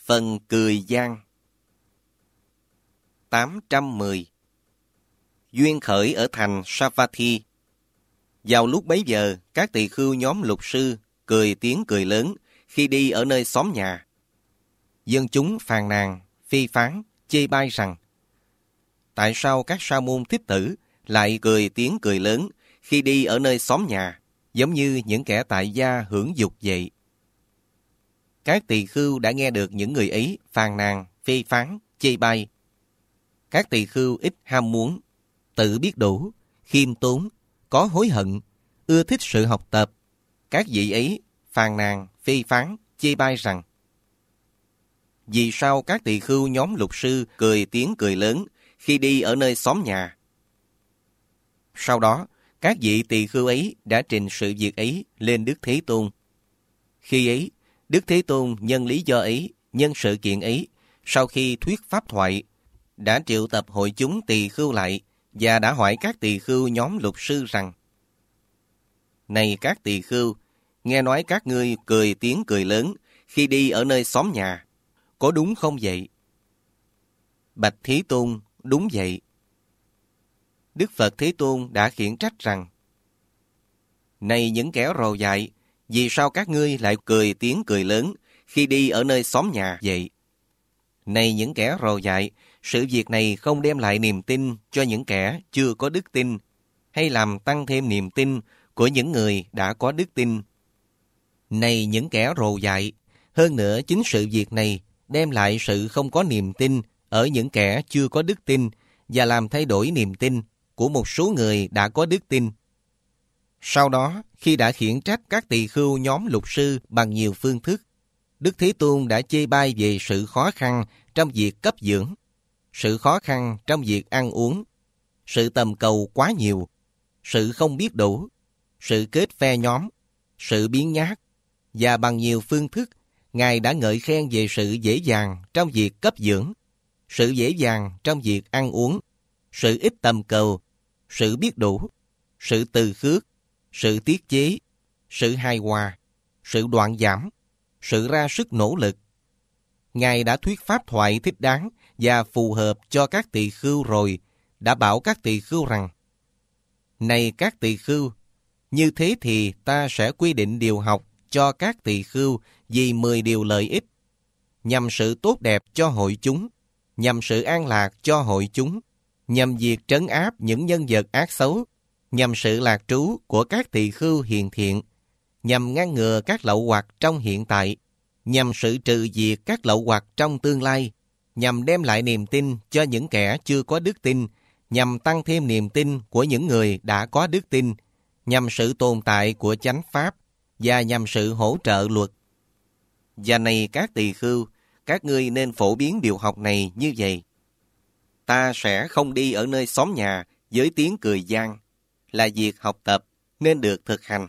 Phần cười gian. 810. Duyên khởi ở thành Savatthi. Vào lúc bấy giờ, các tỳ khưu nhóm lục sư cười tiếng cười lớn khi đi ở nơi xóm nhà. Dân chúng phàn nàn, phê phán, chê bai rằng: tại sao các sa môn thích tử lại cười tiếng cười lớn khi đi ở nơi xóm nhà, giống như những kẻ tại gia hưởng dục vậy? Các tỳ khưu đã nghe được những người ấy phàn nàn, phê phán, chê bai. Các tỳ khưu ít ham muốn, tự biết đủ, khiêm tốn, có hối hận, ưa thích sự học tập. Các vị ấy phàn nàn, phê phán, chê bai rằng: vì sao các tỳ khưu nhóm lục sư cười tiếng cười lớn khi đi ở nơi xóm nhà? Sau đó, các vị tỳ khưu ấy đã trình sự việc ấy lên Đức Thế Tôn. Khi ấy, Đức Thế Tôn nhân lý do ấy, nhân sự kiện ấy, sau khi thuyết pháp thoại, đã triệu tập hội chúng tỳ khưu lại và đã hỏi các tỳ khưu nhóm lục sư rằng: này các tỳ khưu, nghe nói các ngươi cười tiếng cười lớn khi đi ở nơi xóm nhà, có đúng không vậy? Bạch Thế Tôn, đúng vậy. Đức Phật Thế Tôn đã khiển trách rằng: này những kẻ rồ dại, vì sao các ngươi lại cười tiếng cười lớn khi đi ở nơi xóm nhà vậy? Này những kẻ rồ dại, sự việc này không đem lại niềm tin cho những kẻ chưa có đức tin, hay làm tăng thêm niềm tin của những người đã có đức tin. Này những kẻ rồ dại, hơn nữa chính sự việc này đem lại sự không có niềm tin ở những kẻ chưa có đức tin và làm thay đổi niềm tin của một số người đã có đức tin. Sau đó, khi đã khiển trách các tỳ khưu nhóm lục sư bằng nhiều phương thức, Đức Thế Tôn đã chê bai về sự khó khăn trong việc cấp dưỡng, sự khó khăn trong việc ăn uống, sự tầm cầu quá nhiều, sự không biết đủ, sự kết phe nhóm, sự biếng nhác, và bằng nhiều phương thức, Ngài đã ngợi khen về sự dễ dàng trong việc cấp dưỡng, sự dễ dàng trong việc ăn uống, sự ít tầm cầu, sự biết đủ, sự từ khước, sự tiết chế, sự hài hòa, sự đoạn giảm, sự ra sức nỗ lực. Ngài đã thuyết pháp thoại thích đáng và phù hợp cho các tỳ khưu rồi, đã bảo các tỳ khưu rằng: này các tỳ khưu, như thế thì ta sẽ quy định điều học cho các tỳ khưu vì 10 điều lợi ích, nhằm sự tốt đẹp cho hội chúng, nhằm sự an lạc cho hội chúng, nhằm việc trấn áp những nhân vật ác xấu, nhằm sự lạc trú của các tỳ khưu hiền thiện, nhằm ngăn ngừa các lậu hoặc trong hiện tại, nhằm sự trừ diệt các lậu hoặc trong tương lai, nhằm đem lại niềm tin cho những kẻ chưa có đức tin, nhằm tăng thêm niềm tin của những người đã có đức tin, nhằm sự tồn tại của chánh pháp, và nhằm sự hỗ trợ luật. Và này các tỳ khưu, các ngươi nên phổ biến điều học này như vậy: ta sẽ không đi ở nơi xóm nhà với tiếng cười gian, là việc học tập nên được thực hành.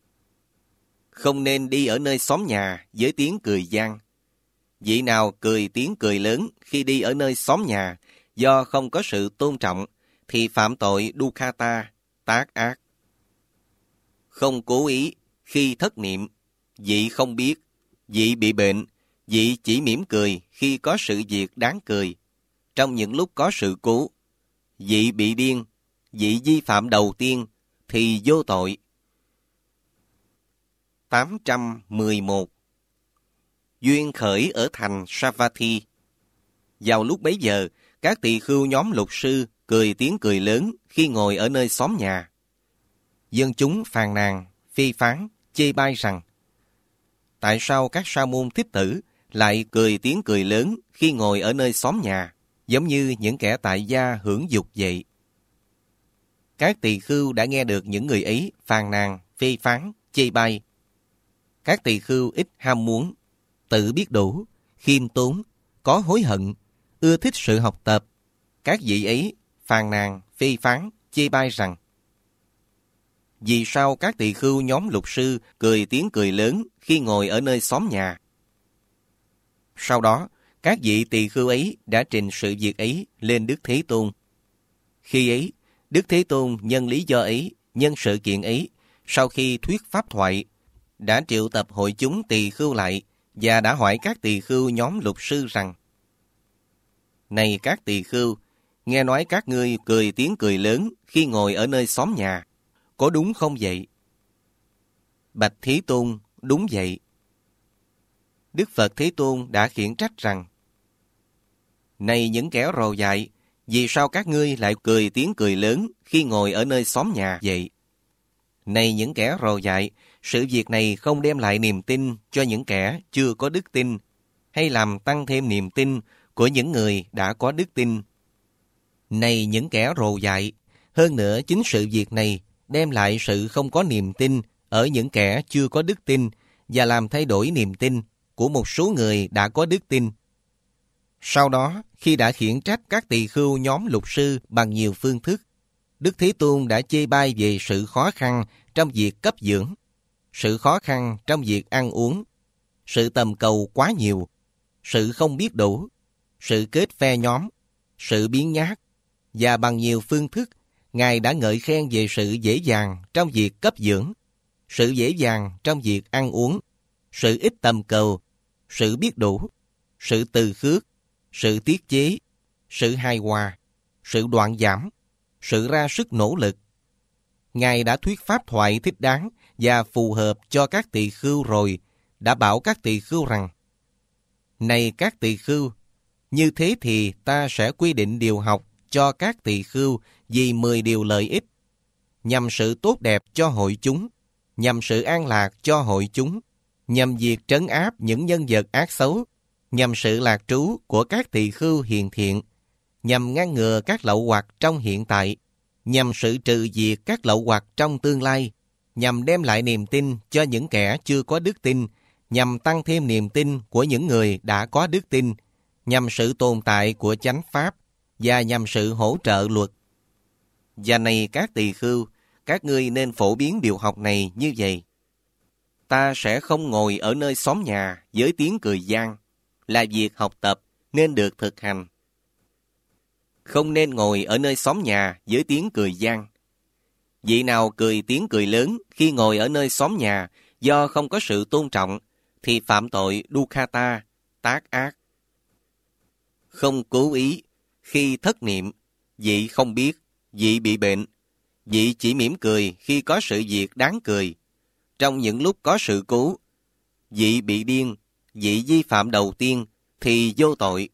Không nên đi ở nơi xóm nhà với tiếng cười gian. Vị nào cười tiếng cười lớn khi đi ở nơi xóm nhà do không có sự tôn trọng thì phạm tội Dukkata, tác ác. Không cố ý khi thất niệm, vị không biết, vị bị bệnh, vị chỉ mỉm cười khi có sự việc đáng cười. Trong những lúc có sự cố, vị bị điên, vị vi phạm đầu tiên thì vô tội. 811. Duyên khởi ở thành Savatthi. Vào lúc bấy giờ, các tỳ khưu nhóm lục sư cười tiếng cười lớn khi ngồi ở nơi xóm nhà. Dân chúng phàn nàn, phê phán, chê bai rằng: tại sao các sa môn thích tử lại cười tiếng cười lớn khi ngồi ở nơi xóm nhà, giống như những kẻ tại gia hưởng dục vậy? Các tỳ khưu đã nghe được những người ấy phàn nàn, phê phán, chê bai. Các tỳ khưu ít ham muốn, tự biết đủ, khiêm tốn, có hối hận, ưa thích sự học tập. Các vị ấy phàn nàn, phê phán, chê bai rằng: vì sao các tỳ khưu nhóm lục sư cười tiếng cười lớn khi ngồi ở nơi xóm nhà? Sau đó, các vị tỳ khưu ấy đã trình sự việc ấy lên Đức Thế Tôn. Khi ấy, Đức Thế Tôn nhân lý do ấy, nhân sự kiện ấy, sau khi thuyết pháp thoại, đã triệu tập hội chúng tỳ khưu lại và đã hỏi các tỳ khưu nhóm luật sư rằng: Này các tỳ khưu, nghe nói các ngươi cười tiếng cười lớn khi ngồi ở nơi xóm nhà, có đúng không vậy? Bạch Thế Tôn, đúng vậy. Đức Phật Thế Tôn đã khiển trách rằng: Này những kẻ rồ dại, vì sao các ngươi lại cười tiếng cười lớn khi ngồi ở nơi xóm nhà vậy? Này những kẻ rồ dại, sự việc này không đem lại niềm tin cho những kẻ chưa có đức tin, hay làm tăng thêm niềm tin của những người đã có đức tin. Này những kẻ rồ dại, hơn nữa chính sự việc này đem lại sự không có niềm tin ở những kẻ chưa có đức tin và làm thay đổi niềm tin của một số người đã có đức tin. Sau đó, khi đã khiển trách các tỳ khưu nhóm luật sư bằng nhiều phương thức, Đức Thế Tôn đã chê bai về sự khó khăn trong việc cấp dưỡng, sự khó khăn trong việc ăn uống, sự tầm cầu quá nhiều, sự không biết đủ, sự kết phe nhóm, sự biếng nhác, và bằng nhiều phương thức, Ngài đã ngợi khen về sự dễ dàng trong việc cấp dưỡng, sự dễ dàng trong việc ăn uống, sự ít tầm cầu, sự biết đủ, sự từ khước, sự tiết chế, sự hài hòa, sự đoạn giảm, sự ra sức nỗ lực. Ngài đã thuyết pháp thoại thích đáng và phù hợp cho các tỳ khưu rồi, đã bảo các tỳ khưu rằng: Này các tỳ khưu, như thế thì ta sẽ quy định điều học cho các tỳ khưu vì 10 điều lợi ích, nhằm sự tốt đẹp cho hội chúng, nhằm sự an lạc cho hội chúng, nhằm việc trấn áp những nhân vật ác xấu, nhằm sự lạc trú của các tỳ khưu hiền thiện, nhằm ngăn ngừa các lậu hoặc trong hiện tại, nhằm sự trừ diệt các lậu hoặc trong tương lai, nhằm đem lại niềm tin cho những kẻ chưa có đức tin, nhằm tăng thêm niềm tin của những người đã có đức tin, nhằm sự tồn tại của chánh pháp, và nhằm sự hỗ trợ luật. Và này các tỳ khưu, các ngươi nên phổ biến điều học này như vậy: Ta sẽ không ngồi ở nơi xóm nhà với tiếng cười gian, là việc học tập nên được thực hành. Không nên ngồi ở nơi xóm nhà với tiếng cười gian. Vị nào cười tiếng cười lớn khi ngồi ở nơi xóm nhà do không có sự tôn trọng, thì phạm tội dukkata, tác ác. Không cố ý, khi thất niệm, vị không biết, vị bị bệnh, vị chỉ mỉm cười khi có sự việc đáng cười. Trong những lúc có sự cố, vị bị điên, vị vi phạm đầu tiên thì vô tội.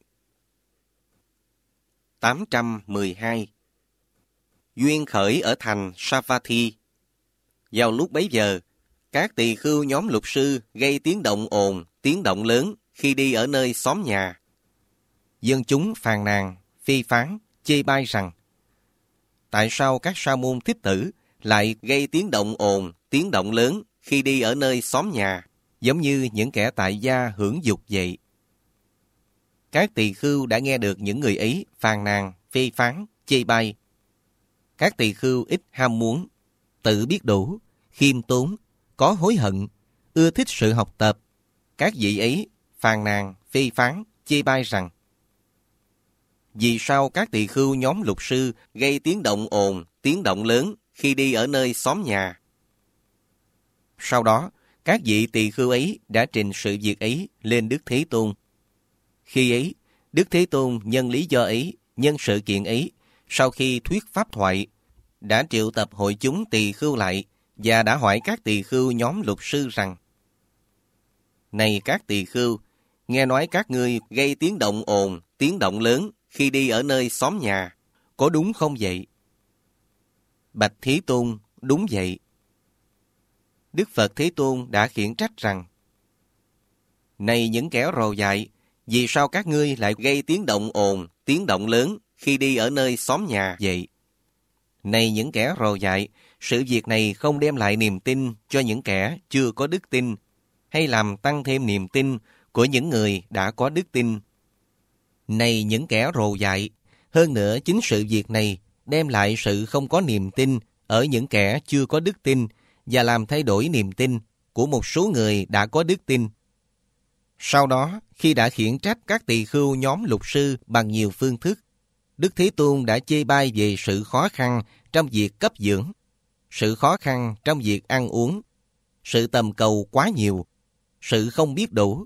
812. Duyên khởi ở thành Savatthi. Vào lúc bấy giờ, các tỳ khưu nhóm luật sư gây tiếng động ồn, tiếng động lớn khi đi ở nơi xóm nhà. Dân chúng phàn nàn, phê phán, chê bai rằng: Tại sao các sa môn thích tử lại gây tiếng động ồn, tiếng động lớn khi đi ở nơi xóm nhà, giống như những kẻ tại gia hưởng dục vậy? Các tỳ khưu đã nghe được những người ấy phàn nàn, phê phán, chê bai. Các tỳ khưu ít ham muốn, tự biết đủ, khiêm tốn, có hối hận, ưa thích sự học tập. Các vị ấy phàn nàn, phê phán, chê bai rằng: Vì sao các tỳ khưu nhóm luật sư gây tiếng động ồn, tiếng động lớn khi đi ở nơi xóm nhà? Sau đó, các vị tỳ khưu ấy đã trình sự việc ấy lên Đức Thế Tôn. Khi ấy, Đức Thế Tôn nhân lý do ấy, nhân sự kiện ấy, sau khi thuyết pháp thoại, đã triệu tập hội chúng tỳ khưu lại và đã hỏi các tỳ khưu nhóm luật sư rằng: Này các tỳ khưu, nghe nói các ngươi gây tiếng động ồn, tiếng động lớn khi đi ở nơi xóm nhà, có đúng không vậy? Bạch Thế Tôn, đúng vậy. Đức Phật Thế Tôn đã khiển trách rằng: Này những kẻ rồ dại, vì sao các ngươi lại gây tiếng động ồn, tiếng động lớn khi đi ở nơi xóm nhà vậy? Này những kẻ rồ dại, sự việc này không đem lại niềm tin cho những kẻ chưa có đức tin, hay làm tăng thêm niềm tin của những người đã có đức tin. Này những kẻ rồ dại, hơn nữa chính sự việc này đem lại sự không có niềm tin ở những kẻ chưa có đức tin và làm thay đổi niềm tin của một số người đã có đức tin. Sau đó, khi đã khiển trách các tỳ khưu nhóm luật sư bằng nhiều phương thức, Đức Thế Tôn đã chê bai về sự khó khăn trong việc cấp dưỡng, sự khó khăn trong việc ăn uống, sự tầm cầu quá nhiều, sự không biết đủ,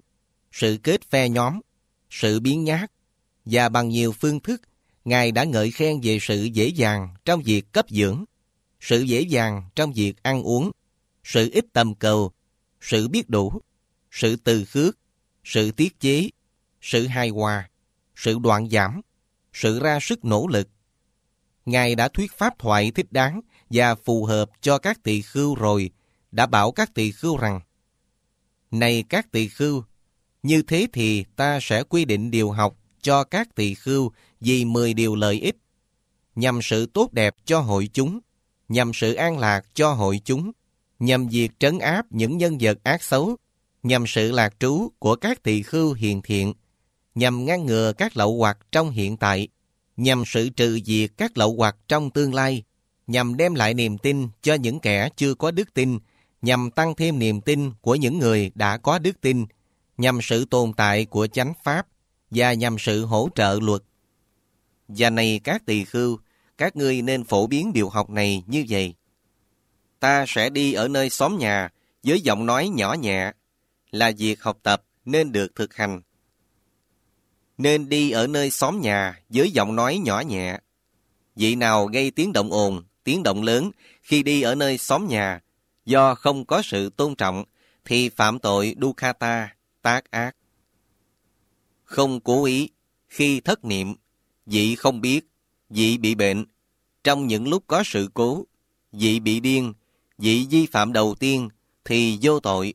sự kết phe nhóm, sự biếng nhác, và bằng nhiều phương thức, Ngài đã ngợi khen về sự dễ dàng trong việc cấp dưỡng, sự dễ dàng trong việc ăn uống, sự ít tầm cầu, sự biết đủ, sự từ khước, sự tiết chế, sự hài hòa, sự đoạn giảm, sự ra sức nỗ lực. Ngài đã thuyết pháp thoại thích đáng và phù hợp cho các tỳ khưu rồi, đã bảo các tỳ khưu rằng: Này các tỳ khưu, như thế thì ta sẽ quy định điều học cho các tỳ khưu vì 10 điều lợi ích, nhằm sự tốt đẹp cho hội chúng, nhằm sự an lạc cho hội chúng, nhằm việc trấn áp những nhân vật ác xấu, nhằm sự lạc trú của các tỳ khưu hiền thiện, nhằm ngăn ngừa các lậu hoặc trong hiện tại, nhằm sự trừ diệt các lậu hoặc trong tương lai, nhằm đem lại niềm tin cho những kẻ chưa có đức tin, nhằm tăng thêm niềm tin của những người đã có đức tin, nhằm sự tồn tại của chánh pháp và nhằm sự hỗ trợ luật. Và này các tỳ khưu, các ngươi nên phổ biến điều học này như vậy. Ta sẽ đi ở nơi xóm nhà với giọng nói nhỏ nhẹ, là việc học tập nên được thực hành. Nên đi ở nơi xóm nhà với giọng nói nhỏ nhẹ. Vị nào gây tiếng động ồn, tiếng động lớn khi đi ở nơi xóm nhà do không có sự tôn trọng thì phạm tội dukkata, tác ác. Không cố ý, khi thất niệm, vị không biết, vị bị bệnh, trong những lúc có sự cố, vị bị điên, vị vi phạm đầu tiên thì vô tội.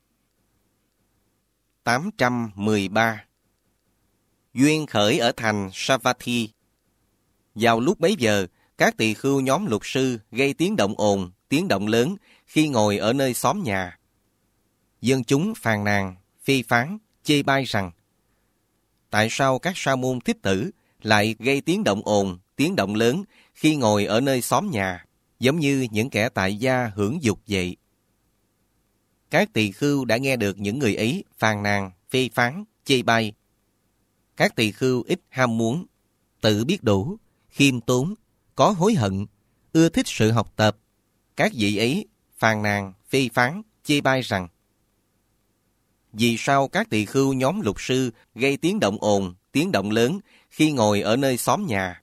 813. Duyên khởi ở thành Savatthi. Vào lúc bấy giờ, các tỳ khưu nhóm luật sư gây tiếng động ồn, tiếng động lớn khi ngồi ở nơi xóm nhà. Dân chúng phàn nàn, phê phán, chê bai rằng: Tại sao các sa môn thích tử lại gây tiếng động ồn, tiếng động lớn khi ngồi ở nơi xóm nhà, giống như những kẻ tại gia hưởng dục vậy? Các tỳ khưu đã nghe được những người ấy phàn nàn, phê phán, chê bai. Các tỳ khưu ít ham muốn, tự biết đủ, khiêm tốn, có hối hận, ưa thích sự học tập. Các vị ấy phàn nàn, phê phán, chê bai rằng: Vì sao các tỳ khưu nhóm luật sư gây tiếng động ồn, tiếng động lớn khi ngồi ở nơi xóm nhà?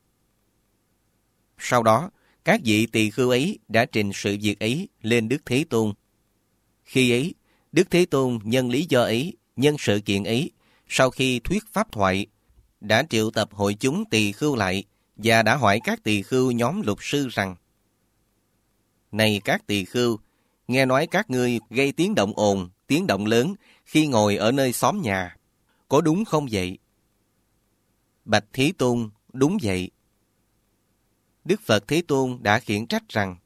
Sau đó, các vị tỳ khưu ấy đã trình sự việc ấy lên Đức Thế Tôn. Khi ấy, Đức Thế Tôn nhân lý do ấy, nhân sự kiện ấy, sau khi thuyết pháp thoại, đã triệu tập hội chúng tỳ khưu lại và đã hỏi các tỳ khưu nhóm luật sư rằng: Này các tỳ khưu, nghe nói các ngươi gây tiếng động ồn, tiếng động lớn khi ngồi ở nơi xóm nhà, có đúng không vậy? Bạch Thế Tôn, đúng vậy. Đức Phật Thế Tôn đã khiển trách rằng: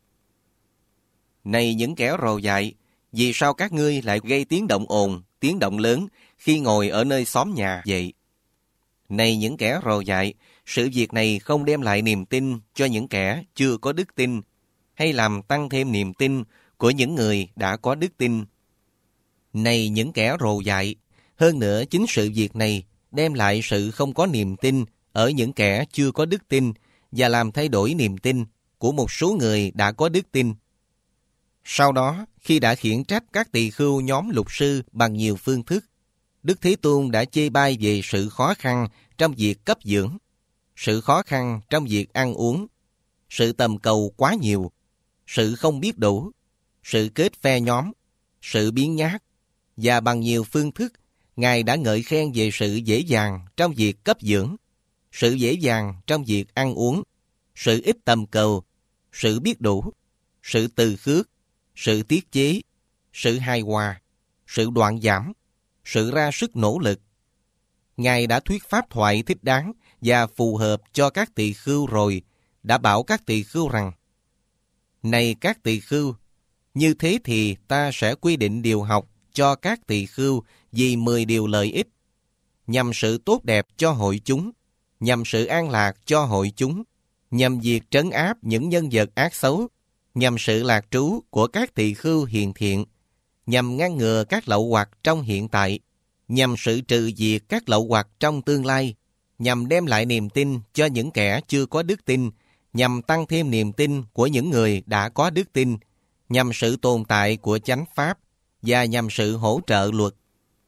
Này những kẻ rồ dại, vì sao các ngươi lại gây tiếng động ồn, tiếng động lớn khi ngồi ở nơi xóm nhà vậy? Này những kẻ rồ dại, sự việc này không đem lại niềm tin cho những kẻ chưa có đức tin, hay làm tăng thêm niềm tin của những người đã có đức tin. Này những kẻ rồ dại, hơn nữa chính sự việc này đem lại sự không có niềm tin ở những kẻ chưa có đức tin và làm thay đổi niềm tin của một số người đã có đức tin. Sau đó, khi đã khiển trách các tỳ khưu nhóm luật sư bằng nhiều phương thức, Đức Thế Tôn đã chê bai về sự khó khăn trong việc cấp dưỡng, sự khó khăn trong việc ăn uống, sự tầm cầu quá nhiều, sự không biết đủ, sự kết phe nhóm, sự biếng nhác, và bằng nhiều phương thức, Ngài đã ngợi khen về sự dễ dàng trong việc cấp dưỡng, sự dễ dàng trong việc ăn uống, sự ít tầm cầu, sự biết đủ, sự từ khước, sự tiết chế, sự hài hòa, sự đoạn giảm, sự ra sức nỗ lực. Ngài đã thuyết pháp thoại thích đáng và phù hợp cho các tỳ khưu rồi, đã bảo các tỳ khưu rằng: Này các tỳ khưu, như thế thì ta sẽ quy định điều học cho các tỳ khưu vì 10 điều lợi ích, nhằm sự tốt đẹp cho hội chúng, nhằm sự an lạc cho hội chúng, nhằm việc trấn áp những nhân vật ác xấu, nhằm sự lạc trú của các tỳ khưu hiền thiện, nhằm ngăn ngừa các lậu hoặc trong hiện tại, nhằm sự trừ diệt các lậu hoặc trong tương lai, nhằm đem lại niềm tin cho những kẻ chưa có đức tin, nhằm tăng thêm niềm tin của những người đã có đức tin, nhằm sự tồn tại của chánh pháp và nhằm sự hỗ trợ luật.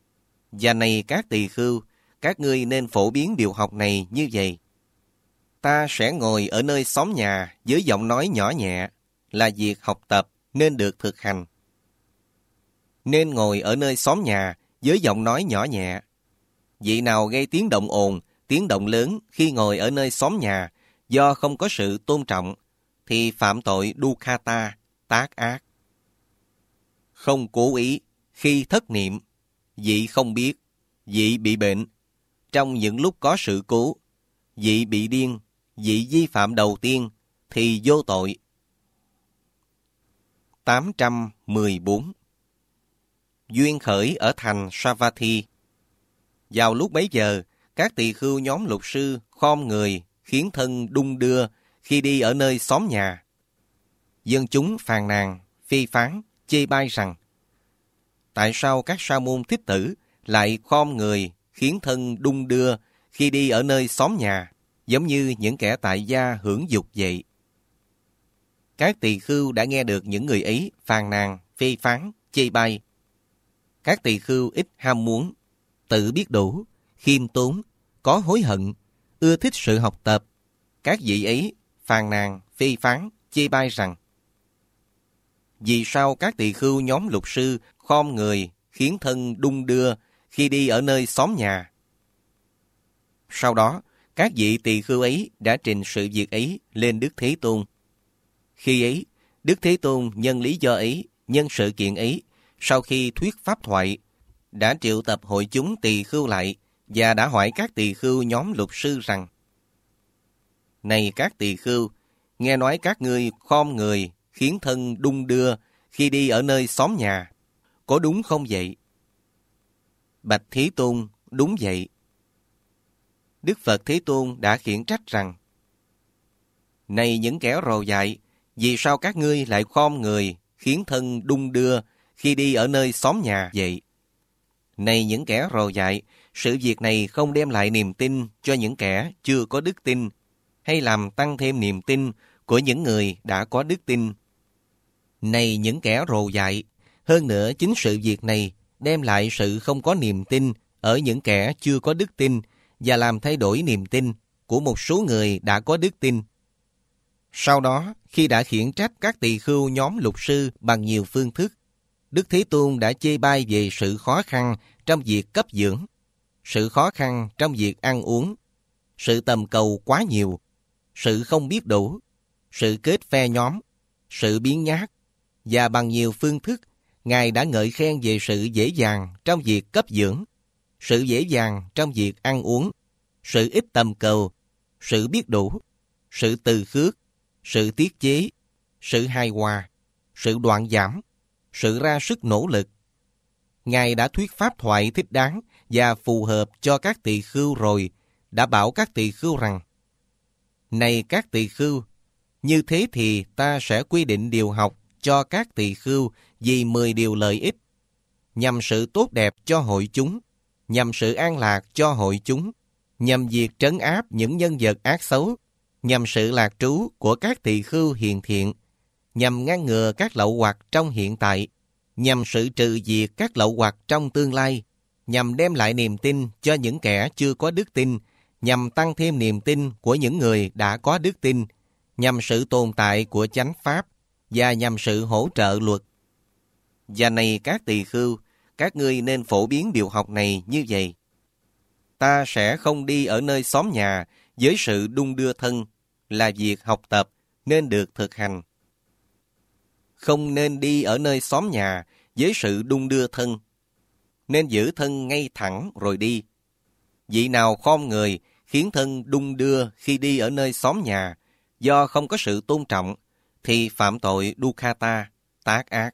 Và này các tỳ khưu, các ngươi nên phổ biến điều học này như vậy. Ta sẽ ngồi ở nơi xóm nhà với giọng nói nhỏ nhẹ, là việc học tập nên được thực hành. Nên ngồi ở nơi xóm nhà với giọng nói nhỏ nhẹ. Vị nào gây tiếng động ồn, tiếng động lớn khi ngồi ở nơi xóm nhà do không có sự tôn trọng, thì phạm tội dukkata, tác ác. Không cố ý, khi thất niệm, vị không biết, vị bị bệnh, trong những lúc có sự cố, vị bị điên, vị vi phạm đầu tiên, thì vô tội. 814. Duyên khởi ở thành Savatthi. Vào lúc bấy giờ, các tỳ khưu nhóm luật sư khom người, khiến thân đung đưa khi đi ở nơi xóm nhà. Dân chúng phàn nàn, phê phán, chê bai rằng: tại sao các sa môn thích tử lại khom người, khiến thân đung đưa khi đi ở nơi xóm nhà, giống như những kẻ tại gia hưởng dục vậy? Các tỳ khưu đã nghe được những người ấy phàn nàn, phê phán, chê bai. Các tỳ khưu ít ham muốn, tự biết đủ, khiêm tốn, có hối hận, ưa thích sự học tập. Các vị ấy phàn nàn, phê phán, chê bai rằng: vì sao các tỳ khưu nhóm luật sư khom người, khiến thân đung đưa khi đi ở nơi xóm nhà? Sau đó, các vị tỳ khưu ấy đã trình sự việc ấy lên Đức Thế Tôn. Khi ấy, Đức Thế Tôn nhân lý do ấy, nhân sự kiện ấy, sau khi thuyết pháp thoại, đã triệu tập hội chúng tỳ khưu lại và đã hỏi các tỳ khưu nhóm luật sư rằng: này các tỳ khưu, nghe nói các ngươi khom người, khiến thân đung đưa khi đi ở nơi xóm nhà, có đúng không vậy? Bạch Thế Tôn, đúng vậy. Đức Phật Thế Tôn đã khiển trách rằng: này những kẻ rồ dại, vì sao các ngươi lại khom người, khiến thân đung đưa khi đi ở nơi xóm nhà vậy? Này những kẻ rồ dại, sự việc này không đem lại niềm tin cho những kẻ chưa có đức tin, hay làm tăng thêm niềm tin của những người đã có đức tin. Này những kẻ rồ dại, hơn nữa chính sự việc này đem lại sự không có niềm tin ở những kẻ chưa có đức tin và làm thay đổi niềm tin của một số người đã có đức tin. Sau đó, khi đã khiển trách các tỳ khưu nhóm luật sư bằng nhiều phương thức, Đức Thế Tôn đã chê bai về sự khó khăn trong việc cấp dưỡng, sự khó khăn trong việc ăn uống, sự tầm cầu quá nhiều, sự không biết đủ, sự kết phe nhóm, sự biếng nhác, và bằng nhiều phương thức, Ngài đã ngợi khen về sự dễ dàng trong việc cấp dưỡng, sự dễ dàng trong việc ăn uống, sự ít tầm cầu, sự biết đủ, sự từ khước, sự tiết chế, sự hài hòa, sự đoạn giảm, sự ra sức nỗ lực. Ngài đã thuyết pháp thoại thích đáng và phù hợp cho các tỳ khưu rồi, đã bảo các tỳ khưu rằng: này các tỳ khưu, như thế thì ta sẽ quy định điều học cho các tỳ khưu vì 10 điều lợi ích, nhằm sự tốt đẹp cho hội chúng, nhằm sự an lạc cho hội chúng, nhằm việc trấn áp những nhân vật ác xấu, nhằm sự lạc trú của các tỳ khưu hiền thiện, nhằm ngăn ngừa các lậu hoặc trong hiện tại, nhằm sự trừ diệt các lậu hoặc trong tương lai, nhằm đem lại niềm tin cho những kẻ chưa có đức tin, nhằm tăng thêm niềm tin của những người đã có đức tin, nhằm sự tồn tại của chánh pháp, và nhằm sự hỗ trợ luật. Và này các tỳ khưu, các ngươi nên phổ biến điều học này như vậy. Ta sẽ không đi ở nơi xóm nhà với sự đung đưa thân, là việc học tập nên được thực hành. Không nên đi ở nơi xóm nhà với sự đung đưa thân, nên giữ thân ngay thẳng rồi đi. Vị nào khom người, khiến thân đung đưa khi đi ở nơi xóm nhà, do không có sự tôn trọng, thì phạm tội dukkata, tác ác.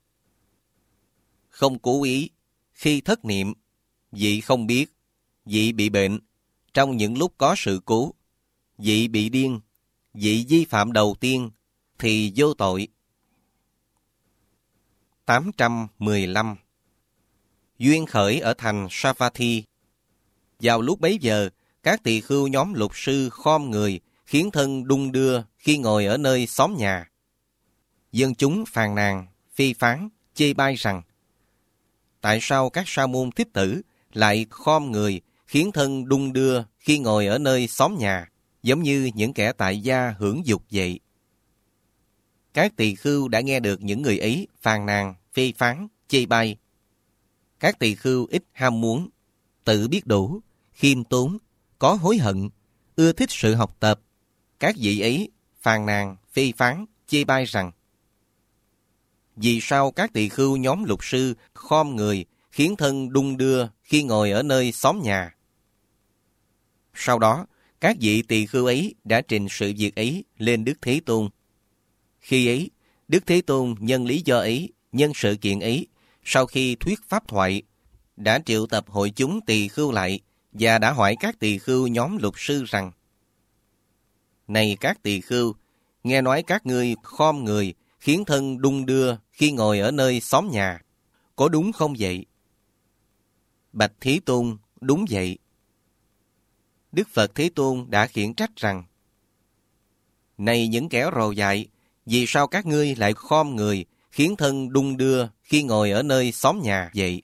Không cố ý, khi thất niệm, vị không biết, vị bị bệnh, trong những lúc có sự cố, vị bị điên, vị vi phạm đầu tiên, thì vô tội. 815. Duyên khởi ở thành Savatthi. Vào lúc bấy giờ, các tỳ khưu nhóm luật sư khom người, khiến thân đung đưa khi ngồi ở nơi xóm nhà. Dân chúng phàn nàn, phê phán, chê bai rằng: tại sao các sa môn thích tử lại khom người, khiến thân đung đưa khi ngồi ở nơi xóm nhà, giống như những kẻ tại gia hưởng dục vậy. Các tỳ khưu đã nghe được những người ấy phàn nàn, phê phán, chê bai. Các tỳ khưu ít ham muốn, tự biết đủ, khiêm tốn, có hối hận, ưa thích sự học tập. Các vị ấy phàn nàn, phê phán, chê bai rằng: vì sao các tỳ khưu nhóm luật sư khom người, khiến thân đung đưa khi ngồi ở nơi xóm nhà? Sau đó, các vị tỳ khưu ấy đã trình sự việc ấy lên Đức Thế Tôn. Khi ấy, Đức Thế Tôn nhân lý do ấy, nhân sự kiện ấy, sau khi thuyết pháp thoại, đã triệu tập hội chúng tỳ khưu lại và đã hỏi các tỳ khưu nhóm luật sư rằng: này các tỳ khưu, nghe nói các ngươi khom người, khiến thân đung đưa khi ngồi ở nơi xóm nhà, có đúng không vậy? Bạch Thế Tôn, đúng vậy. Đức Phật Thế Tôn đã khiển trách rằng: này những kẻ rồ dại, vì sao các ngươi lại khom người, khiến thân đung đưa khi ngồi ở nơi xóm nhà vậy?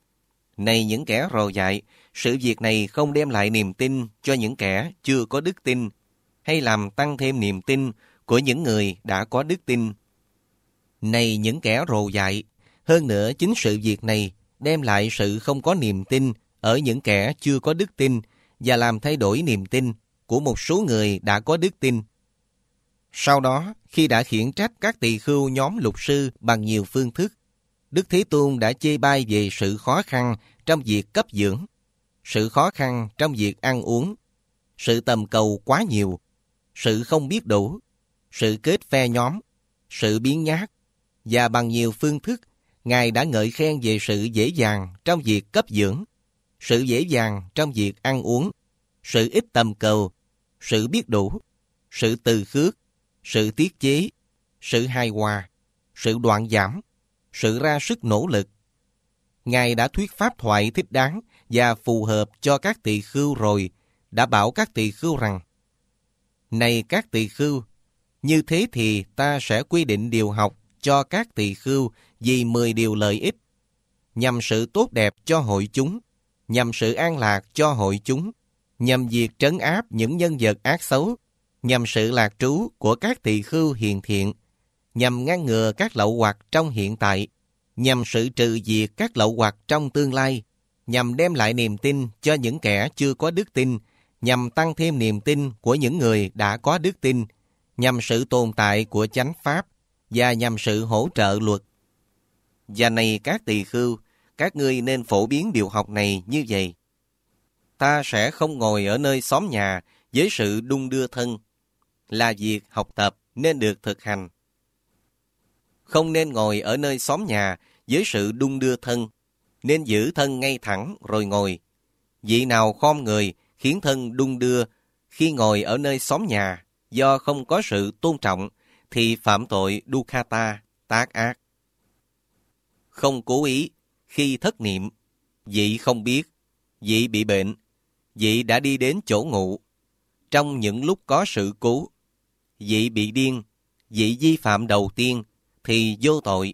Này những kẻ rồ dại, sự việc này không đem lại niềm tin cho những kẻ chưa có đức tin, hay làm tăng thêm niềm tin của những người đã có đức tin. Này những kẻ rồ dại, hơn nữa chính sự việc này đem lại sự không có niềm tin ở những kẻ chưa có đức tin và làm thay đổi niềm tin của một số người đã có đức tin. Sau đó, khi đã khiển trách các tỳ khưu nhóm luật sư bằng nhiều phương thức, Đức Thế Tôn đã chê bai về sự khó khăn trong việc cấp dưỡng, sự khó khăn trong việc ăn uống, sự tầm cầu quá nhiều, sự không biết đủ, sự kết phe nhóm, sự biếng nhác, và bằng nhiều phương thức, Ngài đã ngợi khen về sự dễ dàng trong việc cấp dưỡng, sự dễ dàng trong việc ăn uống, sự ít tầm cầu, sự biết đủ, sự từ khước, sự tiết chế, sự hài hòa, sự đoạn giảm, sự ra sức nỗ lực. Ngài đã thuyết pháp thoại thích đáng và phù hợp cho các tỳ khưu rồi, đã bảo các tỳ khưu rằng: này các tỳ khưu, như thế thì ta sẽ quy định điều học cho các tỳ khưu vì 10 điều lợi ích, nhằm sự tốt đẹp cho hội chúng, nhằm sự an lạc cho hội chúng, nhằm việc trấn áp những nhân vật ác xấu, nhằm sự lạc trú của các tỳ khưu hiền thiện, nhằm ngăn ngừa các lậu hoặc trong hiện tại, nhằm sự trừ diệt các lậu hoặc trong tương lai, nhằm đem lại niềm tin cho những kẻ chưa có đức tin, nhằm tăng thêm niềm tin của những người đã có đức tin, nhằm sự tồn tại của chánh pháp và nhằm sự hỗ trợ luật. Và này các tỳ khưu, các ngươi nên phổ biến điều học này như vậy: ta sẽ không ngồi ở nơi xóm nhà với sự đung đưa thân, là việc học tập nên được thực hành. Không nên ngồi ở nơi xóm nhà với sự đung đưa thân, nên giữ thân ngay thẳng rồi ngồi. Vị nào khom người khiến thân đung đưa khi ngồi ở nơi xóm nhà do không có sự tôn trọng thì phạm tội dukkata, tác ác. Không cố ý, khi thất niệm, vị không biết, vị bị bệnh, vị đã đi đến chỗ ngụ. Trong những lúc có sự cố, vị bị điên, vị vi phạm đầu tiên thì vô tội.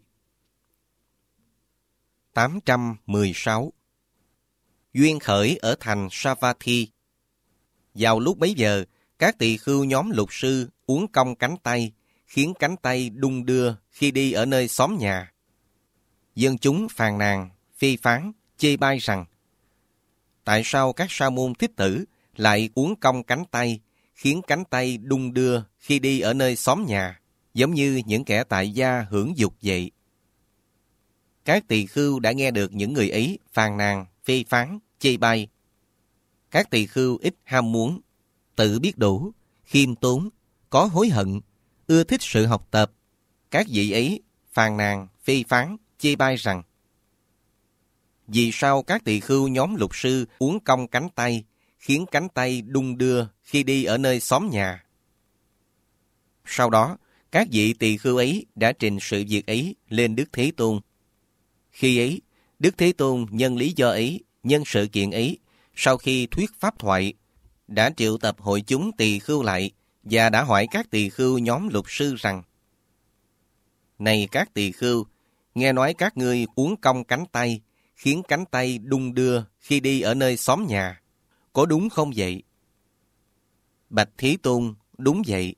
816. Duyên khởi ở thành Savatthi. Vào lúc bấy giờ, các tỳ khưu nhóm luật sư uốn cong cánh tay, khiến cánh tay đung đưa khi đi ở nơi xóm nhà. Dân chúng phàn nàn, phê phán, chê bai rằng: tại sao các sa môn thích tử lại uốn cong cánh tay, khiến cánh tay đung đưa khi đi ở nơi xóm nhà, giống như những kẻ tại gia hưởng dục vậy? Các tỳ khưu đã nghe được những người ấy phàn nàn, phê phán, chê bai. Các tỳ khưu ít ham muốn, tự biết đủ, khiêm tốn, có hối hận, ưa thích sự học tập. Các vị ấy phàn nàn, phê phán, chê bai rằng: vì sao các tỳ khưu nhóm luật sư uốn cong cánh tay, khiến cánh tay đung đưa khi đi ở nơi xóm nhà? Sau đó, các vị tỳ khưu ấy đã trình sự việc ấy lên Đức Thế Tôn. Khi ấy, Đức Thế Tôn nhân lý do ấy, nhân sự kiện ấy, sau khi thuyết pháp thoại, đã triệu tập hội chúng tỳ khưu lại và đã hỏi các tỳ khưu nhóm luật sư rằng: này các tỳ khưu, nghe nói các ngươi uốn cong cánh tay, khiến cánh tay đung đưa khi đi ở nơi xóm nhà. Có đúng không vậy? Bạch Thế Tôn, đúng vậy.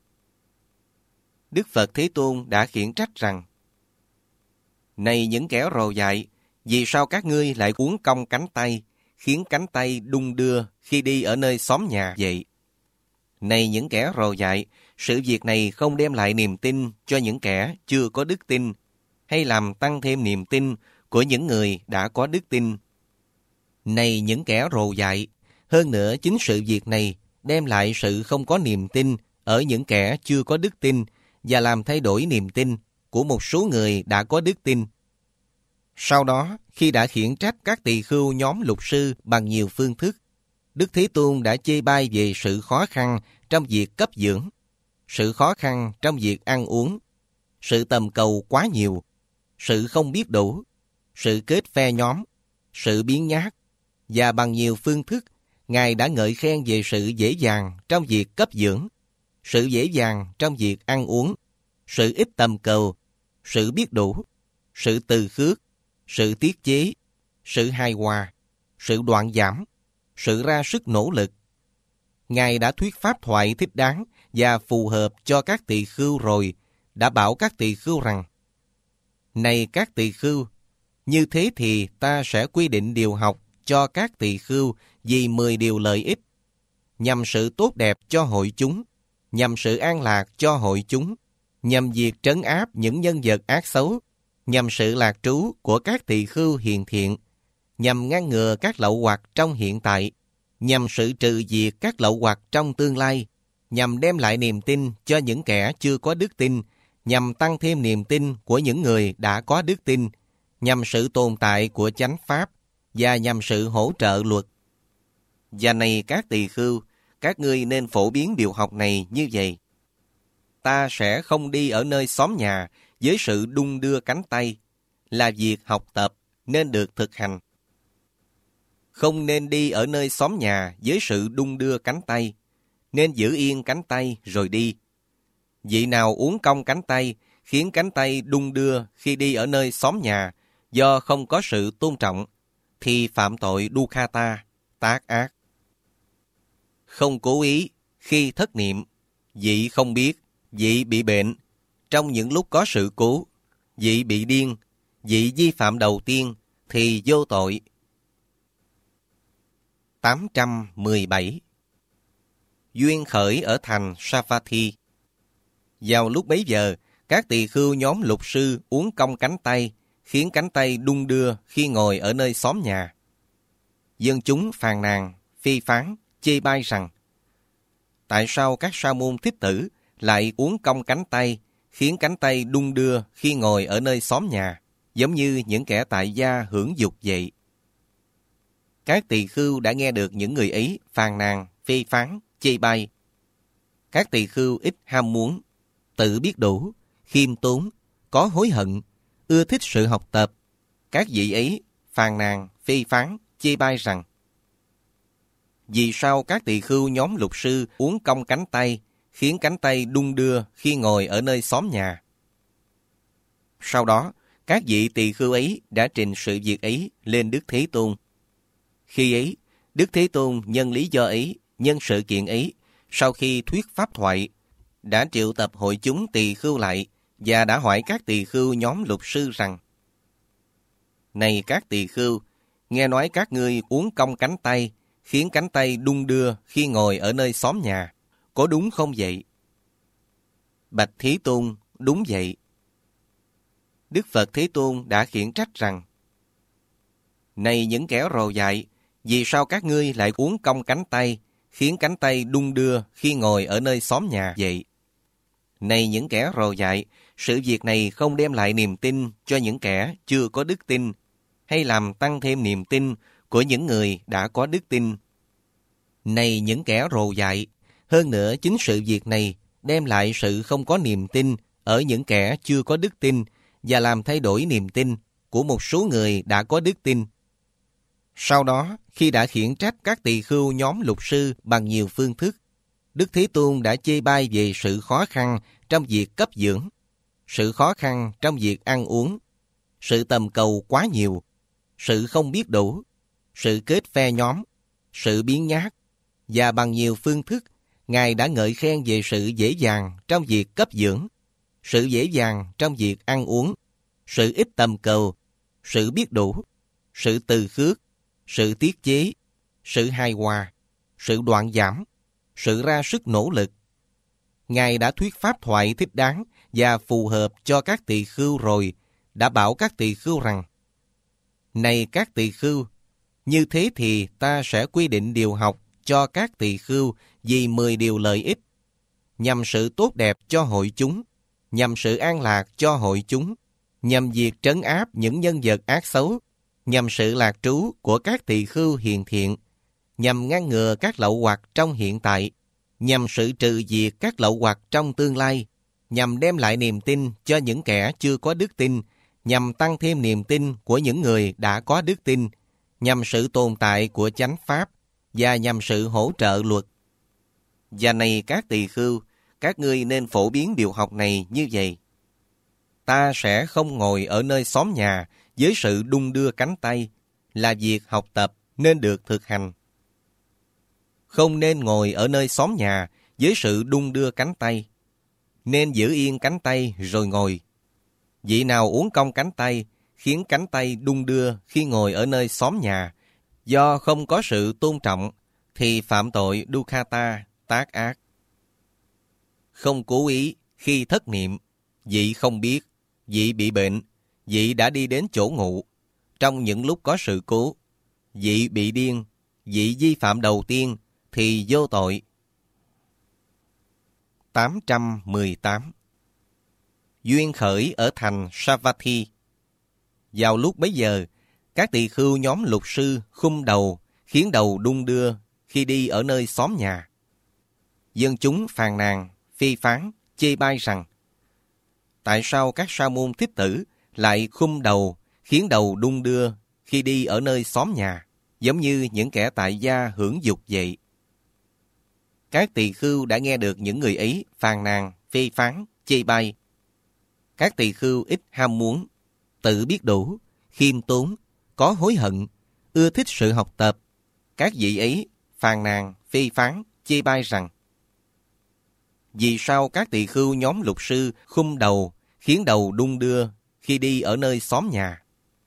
Đức Phật Thế Tôn đã khiển trách rằng: Này những kẻ rồ dại, vì sao các ngươi lại uốn cong cánh tay, khiến cánh tay đung đưa khi đi ở nơi xóm nhà vậy? Này những kẻ rồ dại, sự việc này không đem lại niềm tin cho những kẻ chưa có đức tin, hay làm tăng thêm niềm tin của những người đã có đức tin. Này những kẻ rồ dại, hơn nữa chính sự việc này đem lại sự không có niềm tin ở những kẻ chưa có đức tin và làm thay đổi niềm tin của một số người đã có đức tin. Sau đó, khi đã khiển trách các tỳ khưu nhóm lục sư bằng nhiều phương thức, Đức Thế Tôn đã chê bai về sự khó khăn trong việc cấp dưỡng, sự khó khăn trong việc ăn uống, sự tầm cầu quá nhiều, sự không biết đủ, sự kết phe nhóm, sự biếng nhác, và bằng nhiều phương thức, Ngài đã ngợi khen về sự dễ dàng trong việc cấp dưỡng, sự dễ dàng trong việc ăn uống, sự ít tầm cầu, sự biết đủ, sự từ khước, sự tiết chế, sự hài hòa, sự đoạn giảm, sự ra sức nỗ lực. Ngài đã thuyết pháp thoại thích đáng và phù hợp cho các tỳ khưu rồi, đã bảo các tỳ khưu rằng: Này các tỳ khưu, như thế thì ta sẽ quy định điều học cho các tỳ khưu vì 10 điều lợi ích, nhằm sự tốt đẹp cho hội chúng, nhằm sự an lạc cho hội chúng, nhằm việc trấn áp những nhân vật ác xấu, nhằm sự lạc trú của các tỳ khưu hiền thiện, nhằm ngăn ngừa các lậu hoặc trong hiện tại, nhằm sự trừ diệt các lậu hoặc trong tương lai, nhằm đem lại niềm tin cho những kẻ chưa có đức tin, nhằm tăng thêm niềm tin của những người đã có đức tin, nhằm sự tồn tại của chánh pháp, và nhằm sự hỗ trợ luật. Và này các tỳ khưu, các ngươi nên phổ biến điều học này như vậy. Ta sẽ không đi ở nơi xóm nhà với sự đung đưa cánh tay, là việc học tập nên được thực hành. Không nên đi ở nơi xóm nhà với sự đung đưa cánh tay, nên giữ yên cánh tay rồi đi. Vị nào uốn cong cánh tay, khiến cánh tay đung đưa khi đi ở nơi xóm nhà do không có sự tôn trọng, thì phạm tội Dukkata, tác ác. Không cố ý, khi thất niệm, vị không biết, vị bị bệnh, trong những lúc có sự cố, vị bị điên, vị vi phạm đầu tiên, thì vô tội. 817. Duyên khởi ở thành Savatthi. Vào lúc bấy giờ, các tỳ khưu nhóm lục sư uốn cong cánh tay, khiến cánh tay đung đưa khi ngồi ở nơi xóm nhà. Dân chúng phàn nàn, phê phán, chê bai rằng: Tại sao các sa môn thích tử lại uốn cong cánh tay, khiến cánh tay đung đưa khi ngồi ở nơi xóm nhà, giống như những kẻ tại gia hưởng dục vậy? Các tỳ khưu đã nghe được những người ấy phàn nàn, phê phán, chê bai. Các tỳ khưu ít ham muốn, tự biết đủ, khiêm tốn, có hối hận, ưa thích sự học tập. Các vị ấy phàn nàn, phê phán, chê bai rằng: Vì sao các tỳ khưu nhóm lục sư uốn cong cánh tay, khiến cánh tay đung đưa khi ngồi ở nơi xóm nhà? Sau đó, các vị tỳ khưu ấy đã trình sự việc ấy lên Đức Thế Tôn. Khi ấy, Đức Thế Tôn nhân lý do ấy, nhân sự kiện ấy, sau khi thuyết pháp thoại, đã triệu tập hội chúng tỳ khưu lại và đã hỏi các tỳ khưu nhóm lục sư rằng: Này các tỳ khưu, nghe nói các ngươi uốn cong cánh tay, khiến cánh tay đung đưa khi ngồi ở nơi xóm nhà, có đúng không vậy? Bạch Thế Tôn, đúng vậy. Đức Phật Thế Tôn đã khiển trách rằng: Này những kẻ rồ dại, vì sao các ngươi lại uốn cong cánh tay, khiến cánh tay đung đưa khi ngồi ở nơi xóm nhà vậy? Này những kẻ rồ dại, sự việc này không đem lại niềm tin cho những kẻ chưa có đức tin, hay làm tăng thêm niềm tin của những người đã có đức tin. Này những kẻ rồ dại, hơn nữa chính sự việc này đem lại sự không có niềm tin ở những kẻ chưa có đức tin và làm thay đổi niềm tin của một số người đã có đức tin. Sau đó, khi đã khiển trách các tỳ khưu nhóm lục sư bằng nhiều phương thức, Đức Thế Tôn đã chê bai về sự khó khăn trong việc cấp dưỡng, sự khó khăn trong việc ăn uống, sự tầm cầu quá nhiều, sự không biết đủ, sự kết phe nhóm, sự biếng nhác, và bằng nhiều phương thức, Ngài đã ngợi khen về sự dễ dàng trong việc cấp dưỡng, sự dễ dàng trong việc ăn uống, sự ít tầm cầu, sự biết đủ, sự từ khước, sự tiết chế, sự hài hòa, sự đoạn giảm, sự ra sức nỗ lực. Ngài đã thuyết pháp thoại thích đáng và phù hợp cho các tỳ khưu rồi, đã bảo các tỳ khưu rằng: Này các tỳ khưu, như thế thì ta sẽ quy định điều học cho các tỳ khưu vì 10 điều lợi ích, nhằm sự tốt đẹp cho hội chúng, nhằm sự an lạc cho hội chúng, nhằm việc trấn áp những nhân vật ác xấu, nhằm sự lạc trú của các tỳ khưu hiền thiện, nhằm ngăn ngừa các lậu hoặc trong hiện tại, nhằm sự trừ diệt các lậu hoặc trong tương lai, nhằm đem lại niềm tin cho những kẻ chưa có đức tin, nhằm tăng thêm niềm tin của những người đã có đức tin, nhằm sự tồn tại của chánh pháp và nhằm sự hỗ trợ luật. Và này các tỳ khưu, các ngươi nên phổ biến điều học này như vậy. Ta sẽ không ngồi ở nơi xóm nhà với sự đung đưa cánh tay, là việc học tập nên được thực hành. Không nên ngồi ở nơi xóm nhà với sự đung đưa cánh tay, nên giữ yên cánh tay rồi ngồi. Vị nào uốn cong cánh tay, khiến cánh tay đung đưa khi ngồi ở nơi xóm nhà, do không có sự tôn trọng, thì phạm tội dukkata, tác ác. Không cố ý khi thất niệm, vị không biết, vị bị bệnh, vị đã đi đến chỗ ngủ. Trong những lúc có sự cố, vị bị điên, vị vi phạm đầu tiên thì vô tội. 818. Duyên khởi ở thành Savatthi. Vào lúc bấy giờ, các tỳ khưu nhóm lục sư khum đầu, khiến đầu đung đưa khi đi ở nơi xóm nhà. Dân chúng phàn nàn, phê phán, chê bai rằng: Tại sao các sa môn thích tử lại khum đầu, khiến đầu đung đưa khi đi ở nơi xóm nhà, giống như những kẻ tại gia hưởng dục vậy? Các tỳ khưu đã nghe được những người ấy phàn nàn, phê phán, chê bai. Các tỳ khưu ít ham muốn, tự biết đủ, khiêm tốn, có hối hận, ưa thích sự học tập. Các vị ấy phàn nàn, phê phán, chê bai rằng: Vì sao các tỳ khưu nhóm lục sư khum đầu, khiến đầu đung đưa khi đi ở nơi xóm nhà?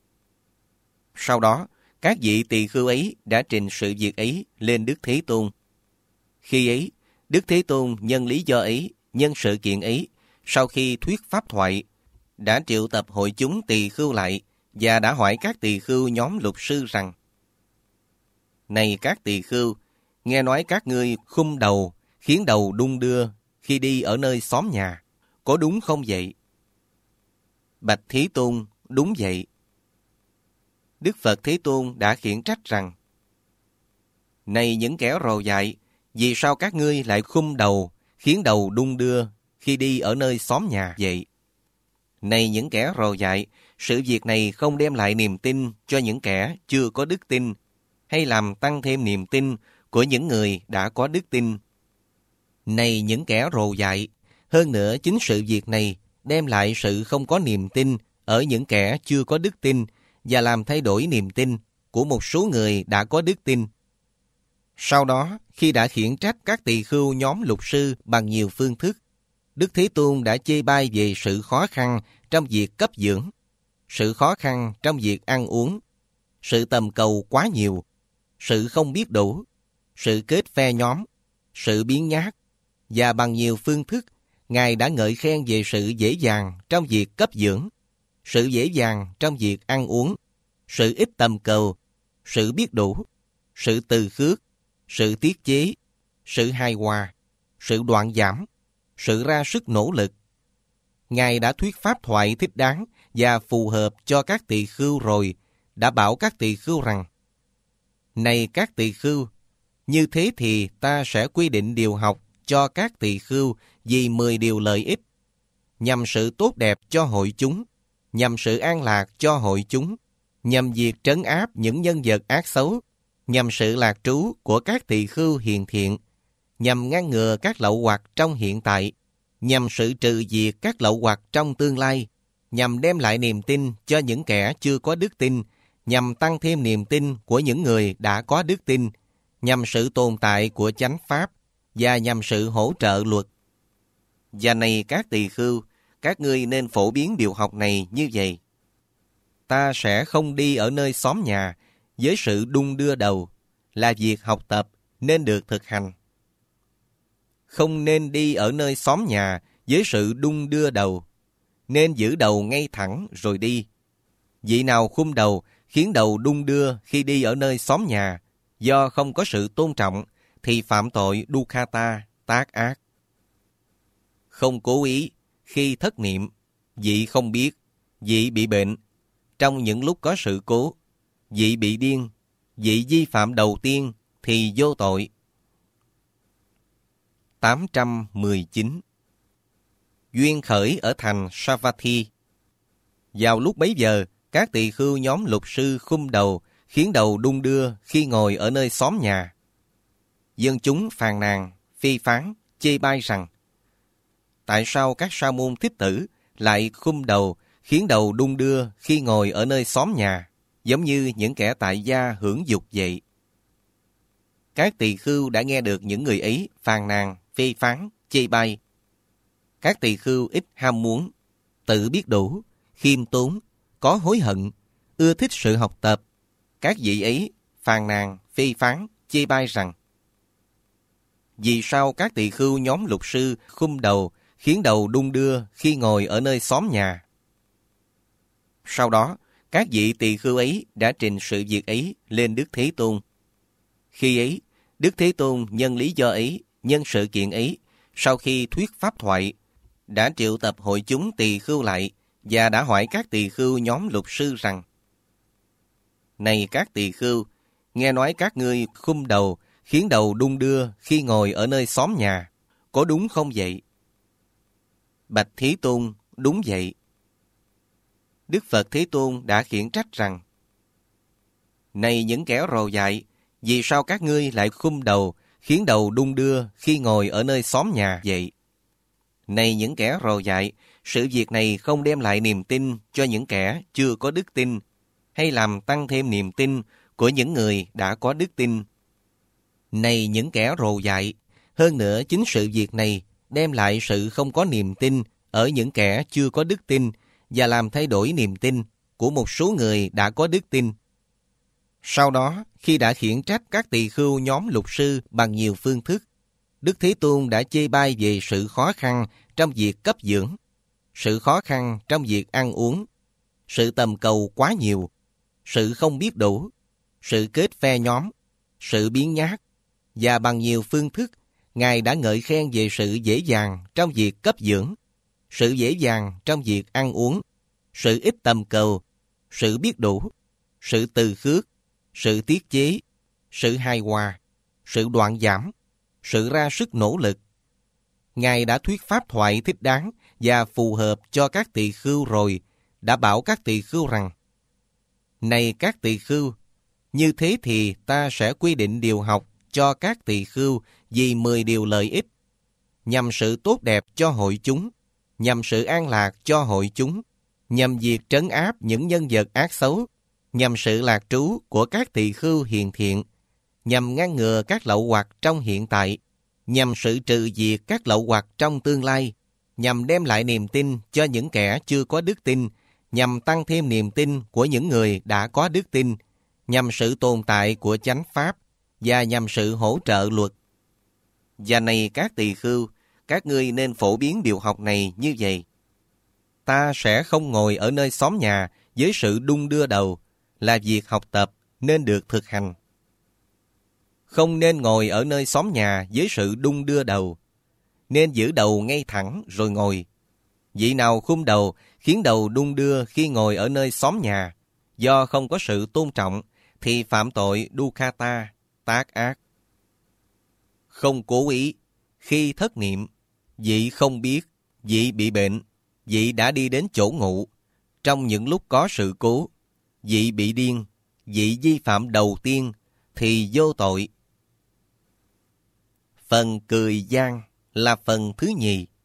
Sau đó, các vị tỳ khưu ấy đã trình sự việc ấy lên Đức Thế Tôn. Khi ấy, Đức Thế Tôn nhân lý do ấy, nhân sự kiện ấy, sau khi thuyết pháp thoại, đã triệu tập hội chúng tỳ khưu lại và đã hỏi các tỳ khưu nhóm lục sư rằng: Này các tỳ khưu, nghe nói các ngươi khum đầu, khiến đầu đung đưa khi đi ở nơi xóm nhà, có đúng không vậy? Bạch Thế Tôn, đúng vậy. Đức Phật Thế Tôn đã khiển trách rằng: Này những kẻ rồ dại, vì sao các ngươi lại khum đầu, khiến đầu đung đưa khi đi ở nơi xóm nhà vậy? Này những kẻ rồ dại, sự việc này không đem lại niềm tin cho những kẻ chưa có đức tin, hay làm tăng thêm niềm tin của những người đã có đức tin. Này những kẻ rồ dại, hơn nữa chính sự việc này đem lại sự không có niềm tin ở những kẻ chưa có đức tin và làm thay đổi niềm tin của một số người đã có đức tin. Sau đó, khi đã khiển trách các tỳ khưu nhóm lục sư bằng nhiều phương thức, Đức Thế Tôn đã chê bai về sự khó khăn trong việc cấp dưỡng, sự khó khăn trong việc ăn uống, sự tầm cầu quá nhiều, sự không biết đủ, sự kết phe nhóm, sự biếng nhác, và bằng nhiều phương thức, Ngài đã ngợi khen về sự dễ dàng trong việc cấp dưỡng, sự dễ dàng trong việc ăn uống, sự ít tầm cầu, sự biết đủ, sự từ khước, sự tiết chế, sự hài hòa, sự đoạn giảm, sự ra sức nỗ lực. Ngài đã thuyết pháp thoại thích đáng và phù hợp cho các tỳ khưu rồi, đã bảo các tỳ khưu rằng: Này các tỳ khưu, như thế thì ta sẽ quy định điều học cho các tỳ khưu vì 10 điều lợi ích, nhằm sự tốt đẹp cho hội chúng, nhằm sự an lạc cho hội chúng, nhằm việc trấn áp những nhân vật ác xấu, nhằm sự lạc trú của các tỳ khưu hiền thiện, nhằm ngăn ngừa các lậu hoặc trong hiện tại, nhằm sự trừ diệt các lậu hoặc trong tương lai, nhằm đem lại niềm tin cho những kẻ chưa có đức tin, nhằm tăng thêm niềm tin của những người đã có đức tin, nhằm sự tồn tại của chánh pháp và nhằm sự hỗ trợ luật. Và này các tỳ khưu, các ngươi nên phổ biến điều học này như vậy. Ta sẽ không đi ở nơi xóm nhà với sự đung đưa đầu, là việc học tập nên được thực hành. Không nên đi ở nơi xóm nhà với sự đung đưa đầu, nên giữ đầu ngay thẳng rồi đi. Vị nào khum đầu khiến đầu đung đưa khi đi ở nơi xóm nhà, do không có sự tôn trọng, thì phạm tội dukkata, tác ác. Không cố ý, khi thất niệm, vị không biết, vị bị bệnh, trong những lúc có sự cố, vị bị điên, vị vi phạm đầu tiên thì vô tội. 819. Duyên khởi ở thành Savatthi. Vào lúc bấy giờ, các tỳ khưu nhóm lục sư khum đầu, khiến đầu đung đưa khi ngồi ở nơi xóm nhà. Dân chúng phàn nàn, phê phán, chê bai rằng: tại sao các sa môn thích tử lại khum đầu, khiến đầu đung đưa khi ngồi ở nơi xóm nhà, giống như những kẻ tại gia hưởng dục vậy? Các tỳ khưu đã nghe được những người ấy phàn nàn, phê phán, chê bai. Các tỳ khưu ít ham muốn, tự biết đủ, khiêm tốn, có hối hận, ưa thích sự học tập. Các vị ấy phàn nàn, phê phán, chê bai rằng: vì sao các tỳ khưu nhóm lục sư khum đầu, khiến đầu đung đưa khi ngồi ở nơi xóm nhà? Sau đó, các vị tỳ khưu ấy đã trình sự việc ấy lên Đức Thế Tôn. Khi ấy, Đức Thế Tôn nhân lý do ấy, nhân sự kiện ấy, sau khi thuyết pháp thoại, đã triệu tập hội chúng tỳ khưu lại và đã hỏi các tỳ khưu nhóm lục sư rằng: này các tỳ khưu, nghe nói các ngươi khum đầu, khiến đầu đung đưa khi ngồi ở nơi xóm nhà, có đúng không vậy? Bạch Thế Tôn, đúng vậy. Đức Phật Thế Tôn đã khiển trách rằng: này những kẻ rồ dại, vì sao các ngươi lại khum đầu, khiến đầu đung đưa khi ngồi ở nơi xóm nhà vậy? Này những kẻ rồ dại, sự việc này không đem lại niềm tin cho những kẻ chưa có đức tin, hay làm tăng thêm niềm tin của những người đã có đức tin. Này những kẻ rồ dại, hơn nữa chính sự việc này đem lại sự không có niềm tin ở những kẻ chưa có đức tin và làm thay đổi niềm tin của một số người đã có đức tin. Sau đó, khi đã khiển trách các tỳ khưu nhóm lục sư bằng nhiều phương thức, Đức Thế Tôn đã chê bai về sự khó khăn trong việc cấp dưỡng, sự khó khăn trong việc ăn uống, sự tầm cầu quá nhiều, sự không biết đủ, sự kết phe nhóm, sự biếng nhác, và bằng nhiều phương thức, Ngài đã ngợi khen về sự dễ dàng trong việc cấp dưỡng, sự dễ dàng trong việc ăn uống, sự ít tầm cầu, sự biết đủ, sự từ khước, sự tiết chế, sự hài hòa, sự đoạn giảm, sự ra sức nỗ lực. Ngài đã thuyết pháp thoại thích đáng và phù hợp cho các tỳ khưu rồi, đã bảo các tỳ khưu rằng: này các tỳ khưu, như thế thì ta sẽ quy định điều học cho các tỳ khưu vì 10 điều lợi ích, nhằm sự tốt đẹp cho hội chúng, nhằm sự an lạc cho hội chúng, nhằm việc trấn áp những nhân vật ác xấu, nhằm sự lạc trú của các tỳ khưu hiền thiện, nhằm ngăn ngừa các lậu hoặc trong hiện tại, nhằm sự trừ diệt các lậu hoặc trong tương lai, nhằm đem lại niềm tin cho những kẻ chưa có đức tin, nhằm tăng thêm niềm tin của những người đã có đức tin, nhằm sự tồn tại của chánh pháp và nhằm sự hỗ trợ luật. Và này các tỳ khưu, các ngươi nên phổ biến điều học này như vậy. Ta sẽ không ngồi ở nơi xóm nhà với sự đung đưa đầu, là việc học tập nên được thực hành. Không nên ngồi ở nơi xóm nhà với sự đung đưa đầu, nên giữ đầu ngay thẳng rồi ngồi. Vị nào khum đầu khiến đầu đung đưa khi ngồi ở nơi xóm nhà, do không có sự tôn trọng, thì phạm tội dukkata, tác ác. Không cố ý, khi thất niệm, vị không biết, vị bị bệnh, vị đã đi đến chỗ ngụ, trong những lúc có sự cố, vị bị điên, vị vi phạm đầu tiên, thì vô tội. Phần cười gian là phần thứ nhì.